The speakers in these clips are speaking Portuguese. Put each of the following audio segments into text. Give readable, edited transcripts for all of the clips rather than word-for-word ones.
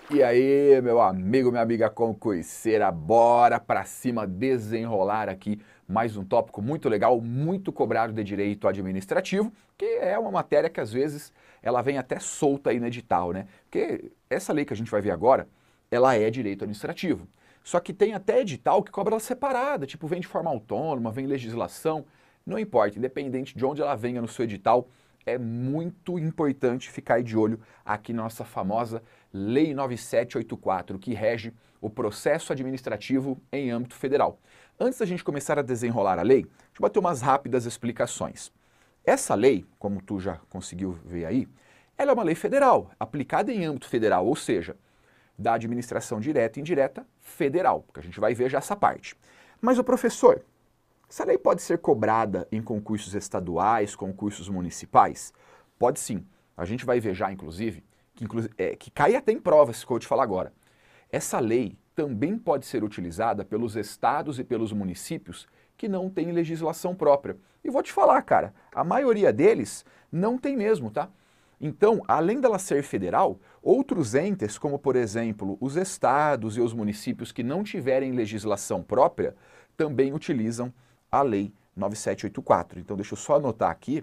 E aí, meu amigo, minha amiga concurseira, bora pra cima desenrolar aqui mais um tópico muito legal, muito cobrado de direito administrativo, que é uma matéria que às vezes ela vem até solta aí no edital, né? Porque essa lei que a gente vai ver agora, ela é direito administrativo. Só que tem até edital que cobra ela separada, tipo vem de forma autônoma, vem legislação, não importa, independente de onde ela venha no seu edital, é muito importante ficar aí de olho aqui na nossa famosa Lei 9784, que rege o processo administrativo em âmbito federal. Antes da gente começar a desenrolar a lei, deixa eu bater umas rápidas explicações. Essa lei, como tu já conseguiu ver aí, ela é uma lei federal, aplicada em âmbito federal, ou seja, da administração direta e indireta federal, porque a gente vai ver já essa parte. Mas o professor, essa lei pode ser cobrada em concursos estaduais, concursos municipais? Pode sim. A gente vai ver já, inclusive, que cai até em provas, que eu vou te falar agora. Essa lei também pode ser utilizada pelos estados e pelos municípios que não têm legislação própria. E vou te falar, cara, a maioria deles não tem mesmo, tá? Então, além dela ser federal, outros entes, como por exemplo os estados e os municípios que não tiverem legislação própria, também utilizam a Lei 9784. Então, deixa eu só anotar aqui,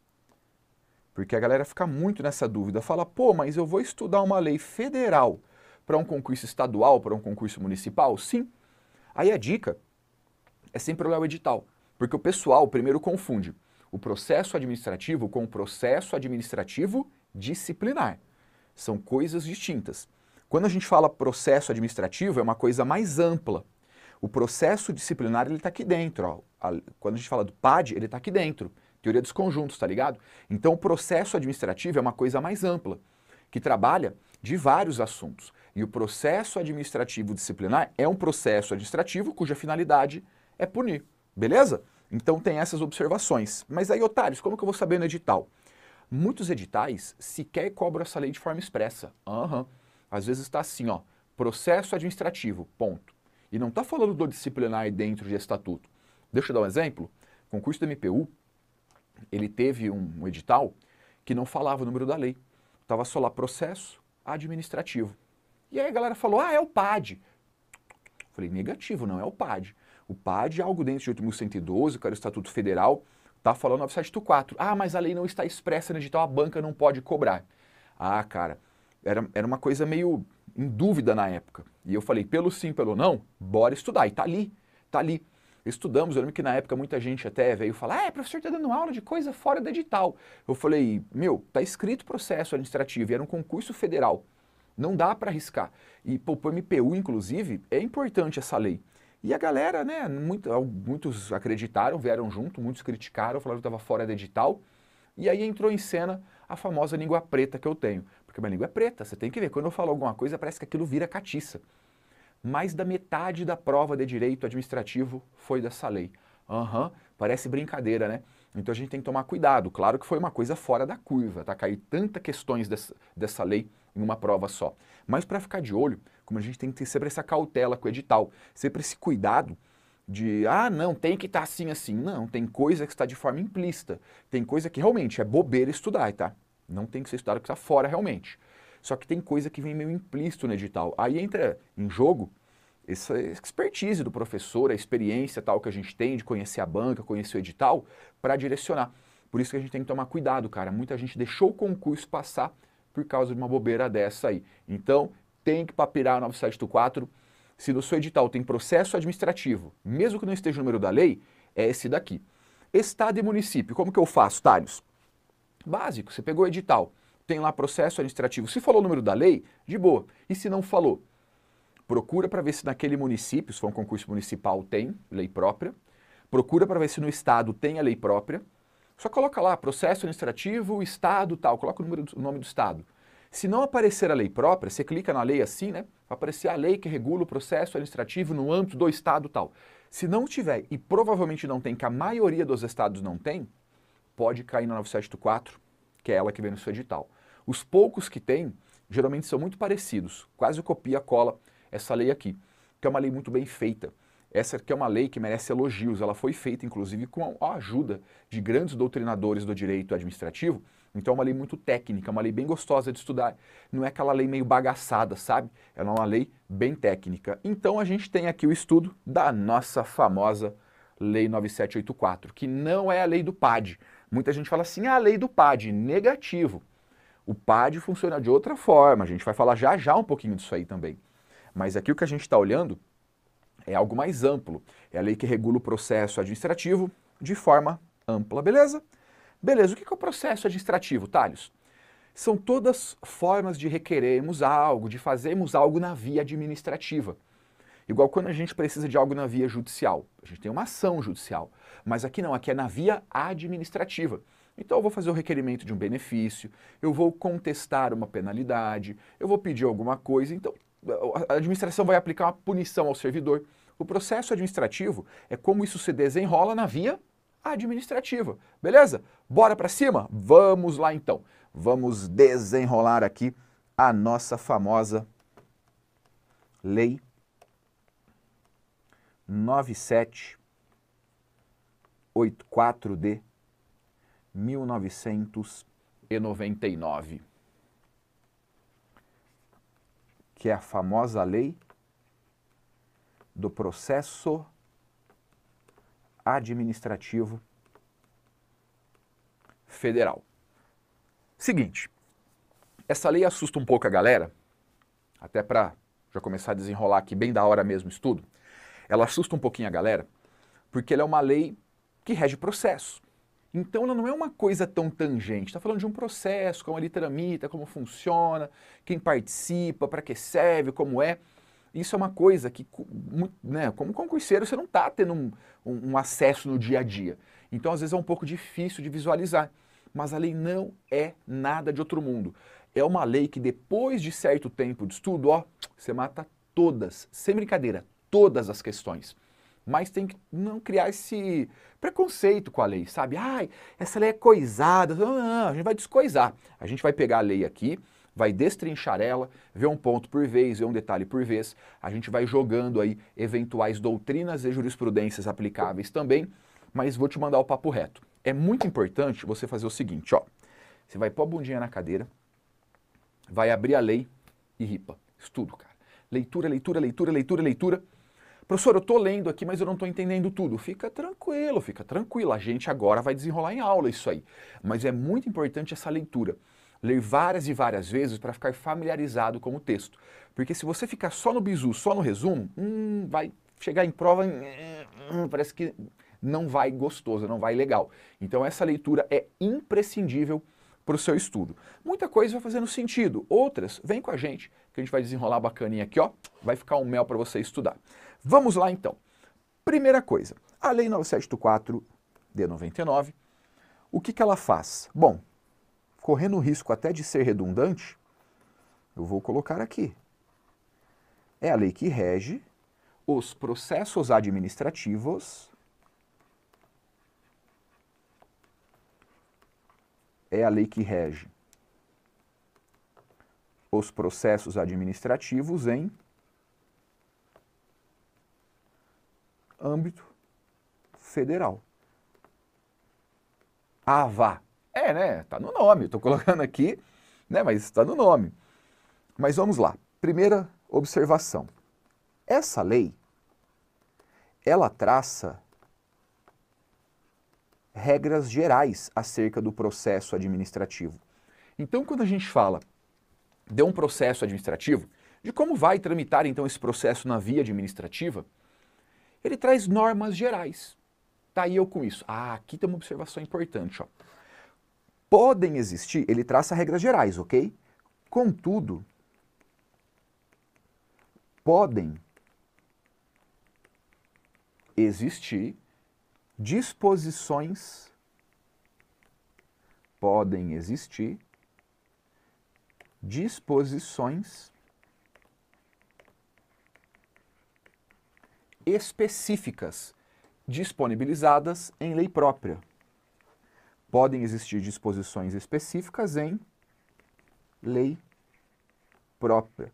porque a galera fica muito nessa dúvida. Fala, pô, mas eu vou estudar uma lei federal para um concurso estadual, para um concurso municipal? Sim. Aí a dica é sempre olhar o edital, porque o pessoal primeiro confunde o processo administrativo com o processo administrativo disciplinar. São coisas distintas. Quando a gente fala processo administrativo, é uma coisa mais ampla. O processo disciplinar, ele está aqui dentro. Ó. Quando a gente fala do PAD, ele está aqui dentro. Teoria dos conjuntos, tá ligado? Então, o processo administrativo é uma coisa mais ampla, que trabalha de vários assuntos. E o processo administrativo disciplinar é um processo administrativo cuja finalidade é punir. Beleza? Então, tem essas observações. Mas aí, otários, como que eu vou saber no edital? Muitos editais sequer cobram essa lei de forma expressa. Às vezes está assim, ó, processo administrativo, ponto. E não está falando do disciplinar dentro de estatuto. Deixa eu dar um exemplo. O concurso do MPU, ele teve um edital que não falava o número da lei. Estava só lá processo administrativo. E aí a galera falou, é o PAD. Falei, negativo, não é o PAD. O PAD é algo dentro de 8.112, que era o Estatuto Federal, está falando 974. Mas a lei não está expressa no edital, a banca não pode cobrar. Cara, era uma coisa meio em dúvida na época. E eu falei, pelo sim, pelo não, bora estudar. E tá ali, tá ali. Estudamos, eu lembro que na época muita gente até veio falar, professor, tá dando aula de coisa fora do edital. Eu falei, tá escrito processo administrativo, e era um concurso federal. Não dá para arriscar. E pro MPU, inclusive, é importante essa lei. E a galera, né, muitos acreditaram, vieram junto, muitos criticaram, falaram que estava fora do edital. E aí entrou em cena a famosa língua preta que eu tenho. Porque minha língua é preta, você tem que ver, quando eu falo alguma coisa parece que aquilo vira catiça. Mais da metade da prova de direito administrativo foi dessa lei. Parece brincadeira, né? Então a gente tem que tomar cuidado. Claro que foi uma coisa fora da curva, tá? Cair tantas questões dessa lei em uma prova só. Mas para ficar de olho, como a gente tem que ter sempre essa cautela com o edital, sempre esse cuidado de, não, tem que estar assim, assim. Não, tem coisa que está de forma implícita. Tem coisa que realmente é bobeira estudar, tá? Não tem que ser estudado que está fora realmente. Só que tem coisa que vem meio implícito no edital. Aí entra em jogo essa expertise do professor, a experiência tal que a gente tem de conhecer a banca, conhecer o edital, para direcionar. Por isso que a gente tem que tomar cuidado, cara. Muita gente deixou o concurso passar por causa de uma bobeira dessa aí. Então, tem que papirar a 9784. Se no seu edital tem processo administrativo, mesmo que não esteja o número da lei, é esse daqui. Estado e município, como que eu faço, Thales? Básico, você pegou o edital, tem lá processo administrativo. Se falou o número da lei, de boa. E se não falou? Procura para ver se naquele município, se for um concurso municipal, tem lei própria. Procura para ver se no estado tem a lei própria. Só coloca lá, processo administrativo, estado, tal. Coloca o nome do estado. Se não aparecer a lei própria, você clica na lei assim, né? Vai aparecer a lei que regula o processo administrativo no âmbito do estado, tal. Se não tiver, e provavelmente não tem, que a maioria dos estados não tem, pode cair na 9784, que é ela que vem no seu edital. Os poucos que tem, geralmente são muito parecidos. Quase copia-cola essa lei aqui, que é uma lei muito bem feita. Essa aqui é uma lei que merece elogios. Ela foi feita, inclusive, com a ajuda de grandes doutrinadores do direito administrativo Então é uma lei muito técnica, uma lei bem gostosa de estudar. Não é aquela lei meio bagaçada, sabe? Ela é uma lei bem técnica. Então a gente tem aqui o estudo da nossa famosa Lei 9784, que não é a lei do PAD. Muita gente fala assim, a lei do PAD, negativo. O PAD funciona de outra forma, a gente vai falar já já um pouquinho disso aí também. Mas aqui o que a gente está olhando é algo mais amplo. É a lei que regula o processo administrativo de forma ampla, beleza? Beleza, o que é o processo administrativo, Thales? São todas formas de requerermos algo, de fazermos algo na via administrativa. Igual quando a gente precisa de algo na via judicial. A gente tem uma ação judicial. Mas aqui não, aqui é na via administrativa. Então eu vou fazer o requerimento de um benefício, eu vou contestar uma penalidade, eu vou pedir alguma coisa. Então a administração vai aplicar uma punição ao servidor. O processo administrativo é como isso se desenrola na via administrativa. Beleza? Bora para cima? Vamos lá então. Vamos desenrolar aqui a nossa famosa Lei 9784 de 1999, que é a famosa lei do processo administrativo federal. Seguinte, essa lei assusta um pouco a galera, até para já começar a desenrolar aqui bem da hora mesmo o estudo. Ela assusta um pouquinho a galera, porque ela é uma lei que rege processo. Então ela não é uma coisa tão tangente, está falando de um processo, como ele tramita, como funciona, quem participa, para que serve, como é. Isso é uma coisa que, né, como concurseiro, você não está tendo um acesso no dia a dia. Então, às vezes, é um pouco difícil de visualizar. Mas a lei não é nada de outro mundo. É uma lei que, depois de certo tempo de estudo, ó, você mata todas, sem brincadeira, todas as questões. Mas tem que não criar esse preconceito com a lei, sabe? Ai, essa lei é coisada. Não, a gente vai descoisar. A gente vai pegar a lei aqui, vai destrinchar ela, ver um ponto por vez, ver um detalhe por vez. A gente vai jogando aí eventuais doutrinas e jurisprudências aplicáveis também, mas vou te mandar o papo reto. É muito importante você fazer o seguinte, ó. Você vai pôr a bundinha na cadeira, vai abrir a lei e ripa. Estudo, cara. Leitura, leitura, leitura, leitura, leitura. Professor, eu tô lendo aqui, mas eu não tô entendendo tudo. Fica tranquilo, fica tranquilo. A gente agora vai desenrolar em aula isso aí. Mas é muito importante essa leitura. Ler várias e várias vezes para ficar familiarizado com o texto. Porque se você ficar só no bizu, só no resumo, vai chegar em prova, parece que não vai gostoso, não vai legal. Então essa leitura é imprescindível para o seu estudo. Muita coisa vai fazendo sentido, outras, vem com a gente, que a gente vai desenrolar bacaninha aqui, ó, vai ficar um mel para você estudar. Vamos lá então. Primeira coisa, a Lei 9784 de 99, o que ela faz? Bom, correndo o risco até de ser redundante, eu vou colocar aqui. É a lei que rege os processos administrativos. É a lei que rege os processos administrativos em âmbito federal. Ah, vá. É, né? Tá no nome. Estou colocando aqui, né? Mas está no nome. Mas vamos lá. Primeira observação. Essa lei, ela traça regras gerais acerca do processo administrativo. Então, quando a gente fala de um processo administrativo, de como vai tramitar então esse processo na via administrativa, ele traz normas gerais. Tá aí eu com isso. Ah, aqui tem uma observação importante, ó. Podem existir, ele traça regras gerais, ok? Contudo, podem existir disposições específicas disponibilizadas em lei própria. Podem existir disposições específicas em lei própria.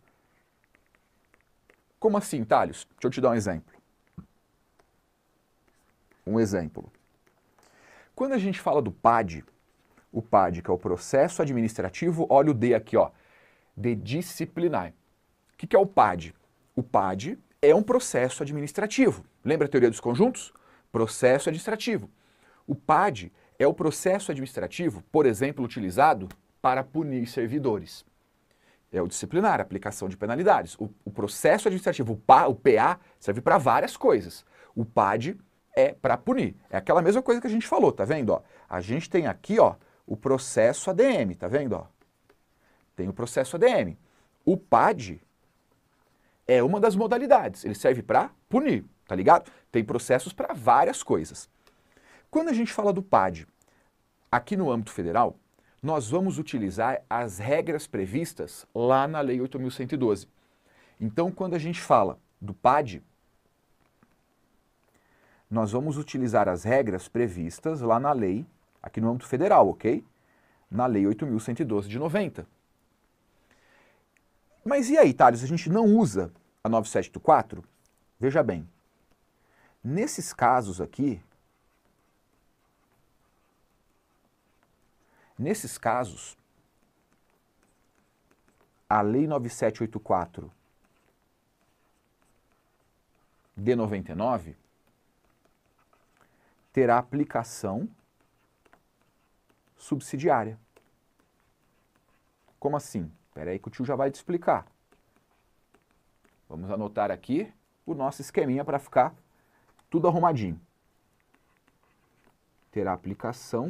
Como assim, Thales? Deixa eu te dar um exemplo. Quando a gente fala do PAD, O PAD, que é o processo administrativo, olha o D aqui, ó, de disciplinar. O que é o PAD? O PAD é um processo administrativo. Lembra a teoria dos conjuntos? Processo administrativo. O PAD é o processo administrativo, por exemplo, utilizado para punir servidores. É o disciplinar, aplicação de penalidades. O processo administrativo, o PA, serve para várias coisas. O PAD é para punir. É aquela mesma coisa que a gente falou, tá vendo? Ó, a gente tem aqui, ó, o processo ADM, tá vendo? Ó? Tem o processo ADM. O PAD é uma das modalidades. Ele serve para punir, tá ligado? Tem processos para várias coisas. Quando a gente fala do PAD, aqui no âmbito federal, nós vamos utilizar as regras previstas lá na Lei 8.112. Então, quando a gente fala do PAD, nós vamos utilizar as regras previstas lá na lei, aqui no âmbito federal, ok? Na Lei 8.112 de 90. Mas e aí, Thales, a gente não usa a 9784? Veja bem, nesses casos aqui, a Lei 9784 de 99 terá aplicação subsidiária. Como assim? Espera aí que o tio já vai te explicar. Vamos anotar aqui o nosso esqueminha para ficar tudo arrumadinho. Terá aplicação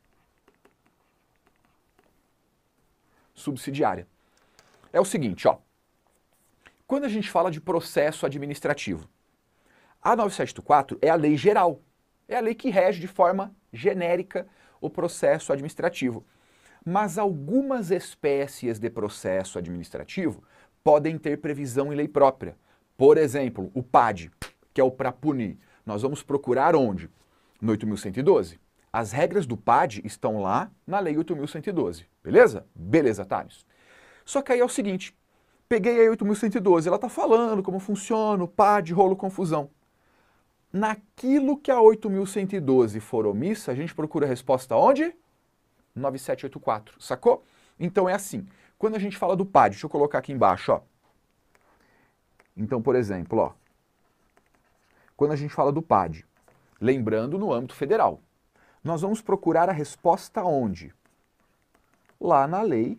subsidiária. É o seguinte, ó. Quando a gente fala de processo administrativo, a 9784 é a lei geral. É a lei que rege de forma genérica o processo administrativo. Mas algumas espécies de processo administrativo podem ter previsão em lei própria. Por exemplo, o PAD, que é o para punir. Nós vamos procurar onde? No 8.112. As regras do PAD estão lá na Lei 8.112, beleza? Beleza, Thales. Só que aí é o seguinte, peguei a 8.112, ela está falando como funciona o PAD, rolo, confusão. Naquilo que a 8.112 for omissa, a gente procura a resposta onde? 9784, sacou? Então é assim, quando a gente fala do PAD, deixa eu colocar aqui embaixo, ó. Então, por exemplo, ó, quando a gente fala do PAD, lembrando no âmbito federal, nós vamos procurar a resposta onde? Lá na Lei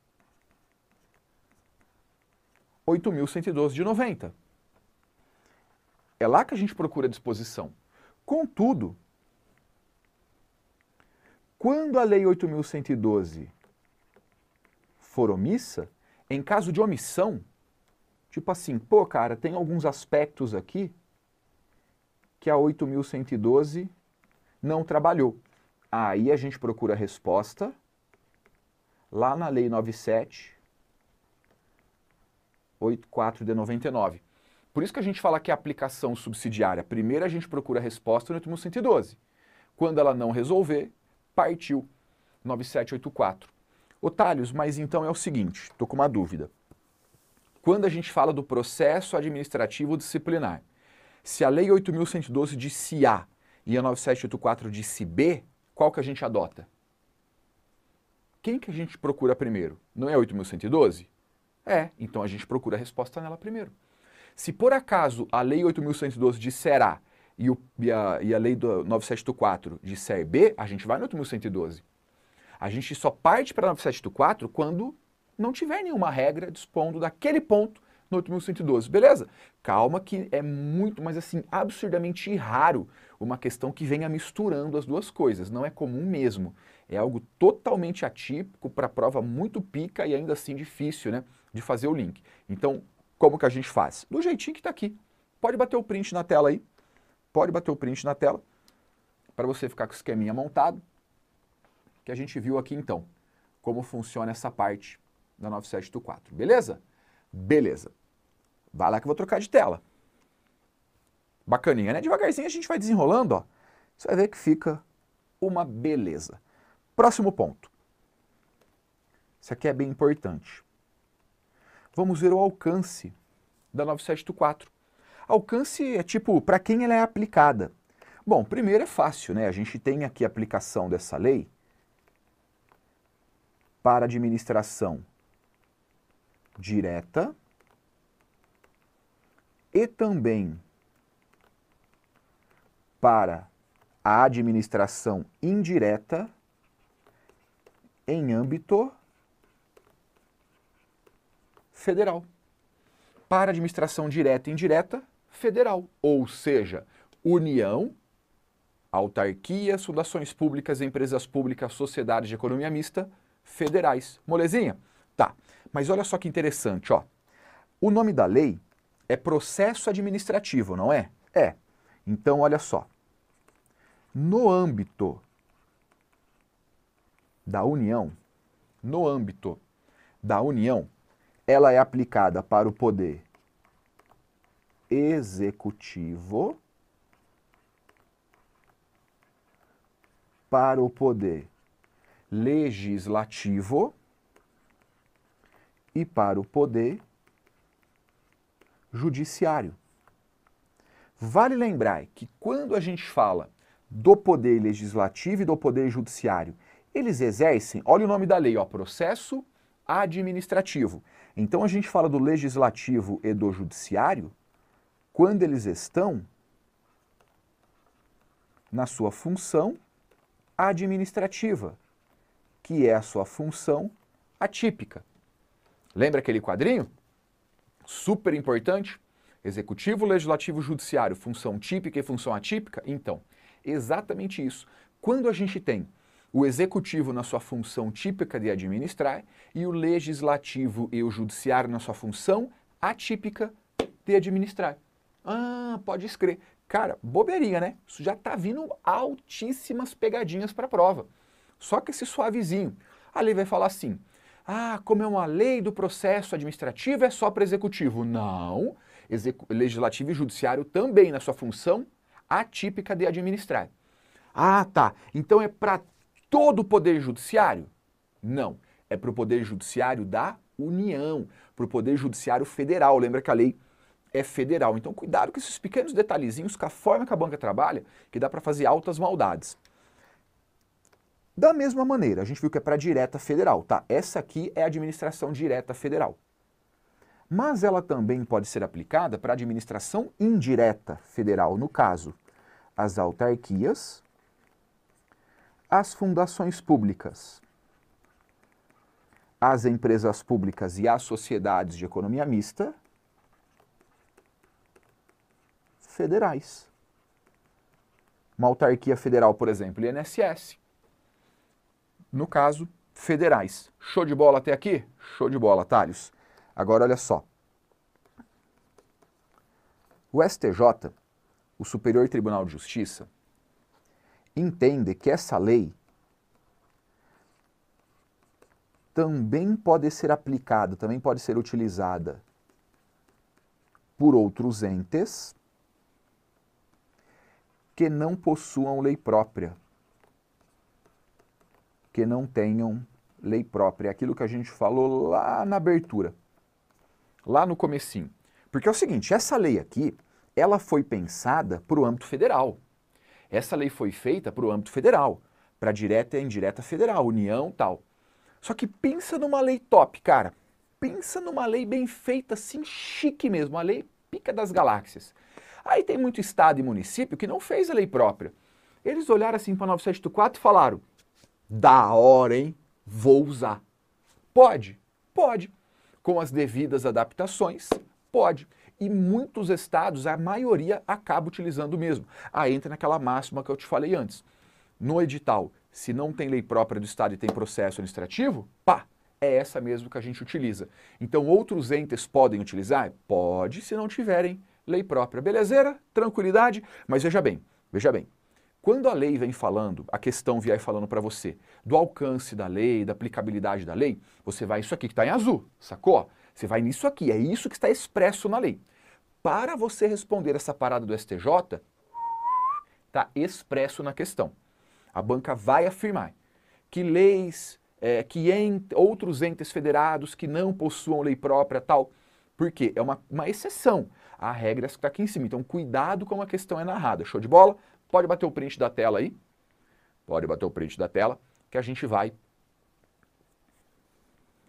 8.112 de 90. É lá que a gente procura a disposição. Contudo, quando a Lei 8.112 for omissa, em caso de omissão, tipo assim, pô, cara, tem alguns aspectos aqui que a 8.112 não trabalhou. Aí a gente procura a resposta lá na Lei 9784 de 99. Por isso que a gente fala que é aplicação subsidiária. Primeiro a gente procura a resposta no 8.112. Quando ela não resolver, partiu 9784. Ô Thales, mas então é o seguinte, estou com uma dúvida. Quando a gente fala do processo administrativo disciplinar, se a Lei 8.112 disse A e a 9784 disse B, qual que a gente adota? Quem que a gente procura primeiro? Não é a 8.112? É, então a gente procura a resposta nela primeiro. Se por acaso a Lei 8.112 disser A e a Lei 9784 disser B, a gente vai no 8.112. A gente só parte para 9784 quando não tiver nenhuma regra dispondo daquele ponto no 8.112, beleza? Calma que é muito, mas assim, absurdamente raro uma questão que venha misturando as duas coisas. Não é comum mesmo. É algo totalmente atípico para prova muito pica e ainda assim difícil, né, de fazer o link. Então, como que a gente faz? Do jeitinho que está aqui. Pode bater o print na tela aí. Pode bater o print na tela para você ficar com o esqueminha montado que a gente viu aqui então. Como funciona essa parte da 9784. Beleza? Beleza. Vai lá que eu vou trocar de tela. Bacaninha, né? Devagarzinho a gente vai desenrolando, ó. Você vai ver que fica uma beleza. Próximo ponto. Isso aqui é bem importante. Vamos ver o alcance da 9784. Alcance é tipo, para quem ela é aplicada. Bom, primeiro é fácil, né? A gente tem aqui a aplicação dessa lei para administração direta e também para a administração indireta em âmbito federal. Para administração direta e indireta, federal. Ou seja, União, autarquias, fundações públicas, empresas públicas, sociedades de economia mista, federais. Molezinha? Tá. Mas olha só que interessante, ó. O nome da lei é processo administrativo, não é? É. Então, olha só. No âmbito da União, ela é aplicada para o poder executivo, para o poder legislativo e para o poder judiciário. Vale lembrar que quando a gente fala do poder legislativo e do poder judiciário, eles exercem, olha o nome da lei, ó, processo administrativo. Então a gente fala do legislativo e do judiciário quando eles estão na sua função administrativa, que é a sua função atípica. Lembra aquele quadrinho? Super importante. Executivo, legislativo, judiciário, função típica e função atípica? Então, exatamente isso. Quando a gente tem o executivo na sua função típica de administrar e o legislativo e o judiciário na sua função atípica de administrar. Ah, pode escrever. Cara, bobeirinha, né? Isso já tá vindo altíssimas pegadinhas para a prova. Só que esse suavezinho. A lei vai falar assim, ah, como é uma lei do processo administrativo, é só para executivo. Não, legislativo e judiciário também na sua função atípica de administrar. Ah, tá. Então é para todo o poder judiciário? Não, é para o poder judiciário da União, para o poder judiciário federal. Lembra que a lei é federal. Então cuidado com esses pequenos detalhezinhos, com a forma que a banca trabalha, que dá para fazer altas maldades. Da mesma maneira, a gente viu que é para direta federal, tá? Essa aqui é a administração direta federal. Mas ela também pode ser aplicada para administração indireta federal, no caso, as autarquias, as fundações públicas, as empresas públicas e as sociedades de economia mista federais. Uma autarquia federal, por exemplo, INSS. No caso, federais. Show de bola até aqui? Show de bola, Thales. Agora, olha só. O STJ, o Superior Tribunal de Justiça, entende que essa lei também pode ser aplicada, também pode ser utilizada por outros entes que não possuam lei própria, que não tenham lei própria. É aquilo que a gente falou lá na abertura, lá no comecinho. Porque é o seguinte, essa lei aqui, ela foi pensada para o âmbito federal. Essa lei foi feita para o âmbito federal, para direta e indireta federal, União e tal. Só que pensa numa lei top, cara. Pensa numa lei bem feita, assim, chique mesmo, uma lei pica das galáxias. Aí tem muito estado e município que não fez a lei própria. Eles olharam assim para 9784 e falaram, da hora, hein? Vou usar. Pode? Pode. Com as devidas adaptações, pode. E muitos estados, a maioria, acaba utilizando mesmo. Aí entra naquela máxima que eu te falei antes. No edital, se não tem lei própria do estado e tem processo administrativo, pá, é essa mesmo que a gente utiliza. Então, outros entes podem utilizar? Pode, se não tiverem lei própria. Belezeira? Tranquilidade? Mas veja bem. Quando a lei vem falando, a questão vier falando para você do alcance da lei, da aplicabilidade da lei, você vai isso aqui que está em azul, sacou? Você vai nisso aqui, é isso que está expresso na lei. Para você responder essa parada do STJ, está expresso na questão. A banca vai afirmar que leis, outros entes federados que não possuam lei própria tal, porque é uma exceção a regras que está aqui em cima. Então cuidado como a questão é narrada. Show de bola? Pode bater o print da tela aí. Pode bater o print da tela que a gente vai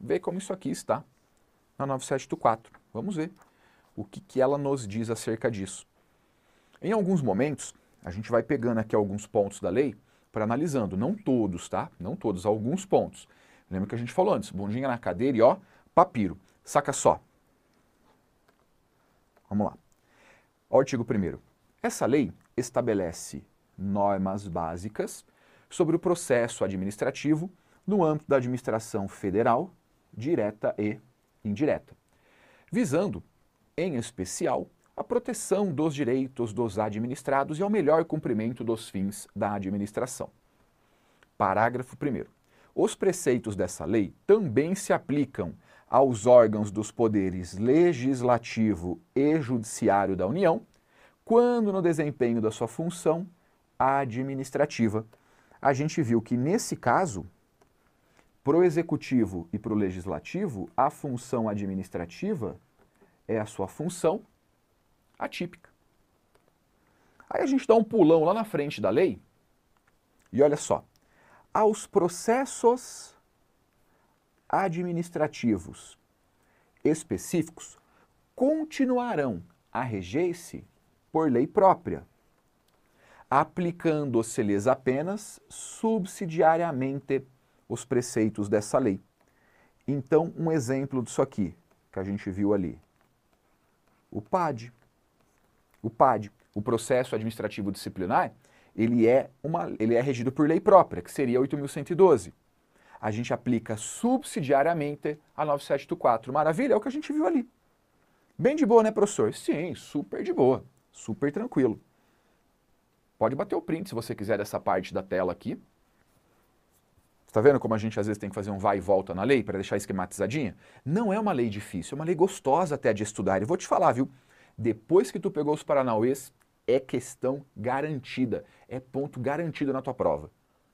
ver como isso aqui está na 9784. Vamos ver o que ela nos diz acerca disso. Em alguns momentos, a gente vai pegando aqui alguns pontos da lei para analisando, não todos, tá? Não todos, alguns pontos. Lembra que a gente falou antes, bundinha na cadeira e ó, papiro. Saca só. Vamos lá. Ó, artigo 1º. Essa lei estabelece normas básicas sobre o processo administrativo no âmbito da administração federal, direta e indireta, visando, em especial, a proteção dos direitos dos administrados e ao melhor cumprimento dos fins da administração. Parágrafo 1º. Os preceitos dessa lei também se aplicam aos órgãos dos poderes legislativo e judiciário da União, quando no desempenho da sua função administrativa. A gente viu que, nesse caso, para o executivo e para o legislativo, a função administrativa é a sua função atípica. Aí a gente dá um pulão lá na frente da lei e olha só. Aos processos administrativos específicos continuarão a reger-se por lei própria, aplicando-se-lhes apenas subsidiariamente os preceitos dessa lei. Então, um exemplo disso aqui, que a gente viu ali. O PAD. O PAD, o processo administrativo disciplinar, ele é regido por lei própria, que seria 8.112. A gente aplica subsidiariamente a 9784. Maravilha, é o que a gente viu ali. Bem de boa, né, professor? Sim, super de boa, super tranquilo. Pode bater o print se você quiser dessa parte da tela aqui. Está vendo como a gente às vezes tem que fazer um vai e volta na lei para deixar esquematizadinha? Não é uma lei difícil, é uma lei gostosa até de estudar. E vou te falar, viu? Depois que tu pegou os paranauês, é questão garantida, é ponto garantido na tua prova.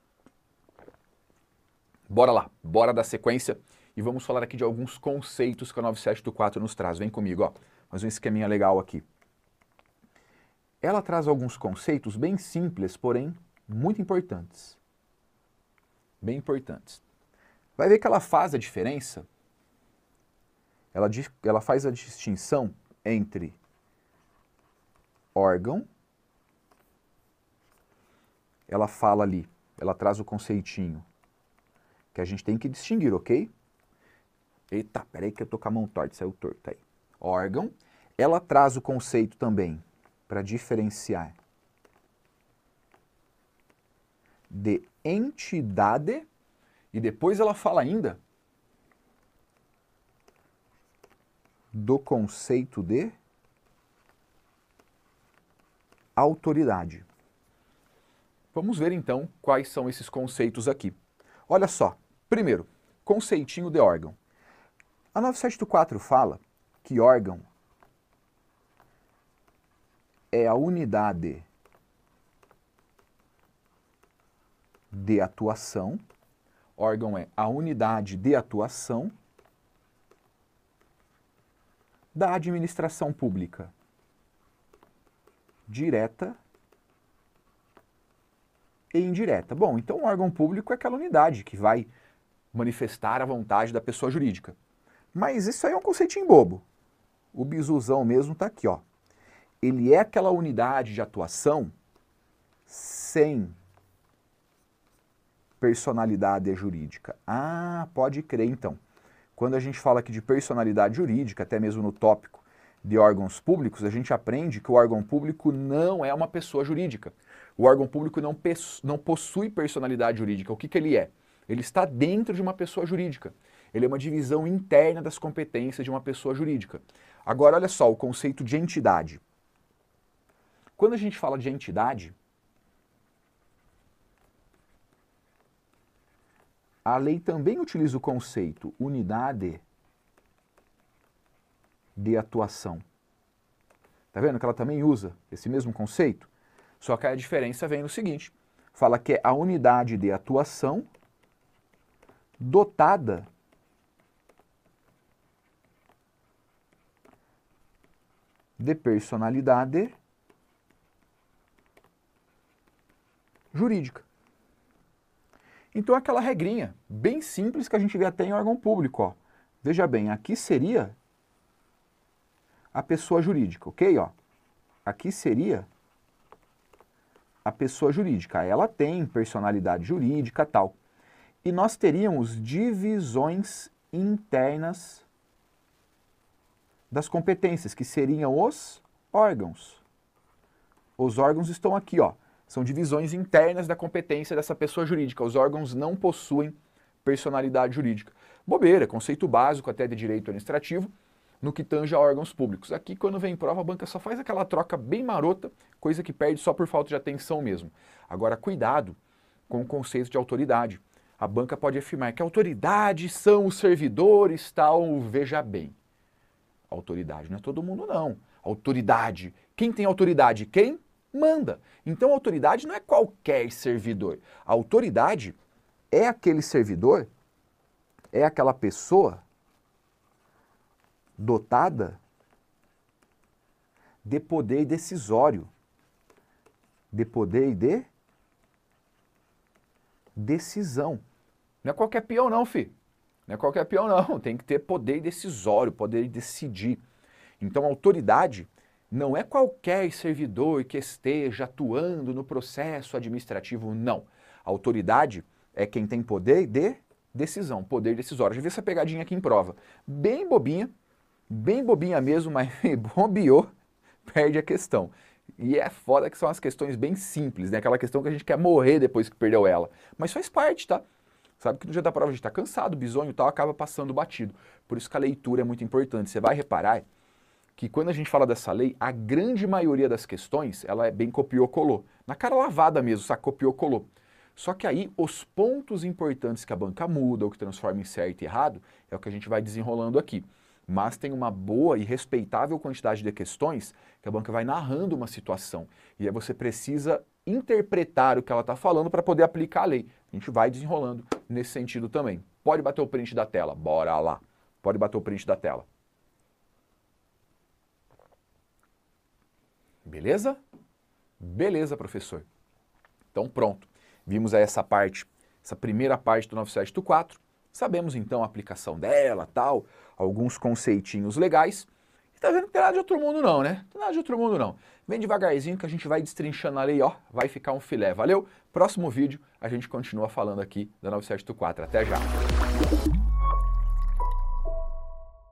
Bora lá, bora dar sequência e vamos falar aqui de alguns conceitos que a 9784 nos traz. Vem comigo, ó. Mais um esqueminha legal aqui. Ela traz alguns conceitos bem simples, porém muito importantes. Bem importantes. Vai ver que ela faz a diferença, ela faz a distinção entre órgão, ela fala ali, ela traz o conceitinho que a gente tem que distinguir, ok? Eita, peraí que eu tô com a mão torta, saiu torto aí. Órgão, ela traz o conceito também para diferenciar de entidade e depois ela fala ainda do conceito de autoridade. Vamos ver então quais são esses conceitos aqui. Olha só, primeiro, conceitinho de órgão. A 9784 fala que órgão é a unidade de atuação. Órgão é a unidade de atuação da administração pública, direta e indireta. Bom, então o órgão público é aquela unidade que vai manifestar a vontade da pessoa jurídica. Mas isso aí é um conceitinho bobo. O bizuzão mesmo está aqui, ó. Ele é aquela unidade de atuação sem personalidade jurídica. Ah, pode crer então. Quando a gente fala aqui de personalidade jurídica, até mesmo no tópico de órgãos públicos, a gente aprende que o órgão público não é uma pessoa jurídica. O órgão público não possui personalidade jurídica. O que ele é? Ele está dentro de uma pessoa jurídica. Ele é uma divisão interna das competências de uma pessoa jurídica. Agora, olha só, o conceito de entidade. Quando a gente fala de entidade, a lei também utiliza o conceito unidade de atuação. Tá vendo que ela também usa esse mesmo conceito? Só que a diferença vem no seguinte, fala que é a unidade de atuação dotada de personalidade jurídica. Então, aquela regrinha bem simples que a gente vê até em órgão público, ó. Veja bem, aqui seria a pessoa jurídica, ok? Ó, aqui seria a pessoa jurídica. Ela tem personalidade jurídica e tal. E nós teríamos divisões internas das competências, que seriam os órgãos. Os órgãos estão aqui, ó. São divisões internas da competência dessa pessoa jurídica. Os órgãos não possuem personalidade jurídica. Bobeira, conceito básico até de direito administrativo, no que tange a órgãos públicos. Aqui, quando vem prova, a banca só faz aquela troca bem marota, coisa que perde só por falta de atenção mesmo. Agora, cuidado com o conceito de autoridade. A banca pode afirmar que a autoridade são os servidores, tal, veja bem. Autoridade não é todo mundo, não. Autoridade. Quem tem autoridade? Quem manda. Então, a autoridade não é qualquer servidor. A autoridade é aquele servidor, é aquela pessoa dotada de poder decisório, de poder de decisão. Não é qualquer peão não, filho. Não é qualquer peão não, tem que ter poder decisório, poder de decidir. Então a autoridade não é qualquer servidor que esteja atuando no processo administrativo, não. A autoridade é quem tem poder de decisão, poder decisório. Já vi essa pegadinha aqui em prova. Bem bobinha mesmo, mas bobeou, perde a questão. E é foda que são as questões bem simples, né? Aquela questão que a gente quer morrer depois que perdeu ela. Mas faz parte, tá? Sabe que no dia da prova a gente está cansado, bizonho e tal, acaba passando batido. Por isso que a leitura é muito importante. Você vai reparar que quando a gente fala dessa lei, a grande maioria das questões, ela é bem copiou-colou. Na cara lavada mesmo, sabe? Copiou-colou. Só que aí, os pontos importantes que a banca muda, ou que transforma em certo e errado, é o que a gente vai desenrolando aqui. Mas tem uma boa e respeitável quantidade de questões que a banca vai narrando uma situação. E aí você precisa interpretar o que ela está falando para poder aplicar a lei. A gente vai desenrolando nesse sentido também. Pode bater o print da tela? Bora lá. Pode bater o print da tela. Beleza? Beleza, professor. Então pronto. Vimos aí essa parte, essa primeira parte do 9784. Sabemos então a aplicação dela, tal, alguns conceitinhos legais. E tá vendo que não tem nada de outro mundo não, né? Não tem nada de outro mundo não. Vem devagarzinho que a gente vai destrinchando a lei, ó, vai ficar um filé. Valeu? Próximo vídeo a gente continua falando aqui da 9784. Até já!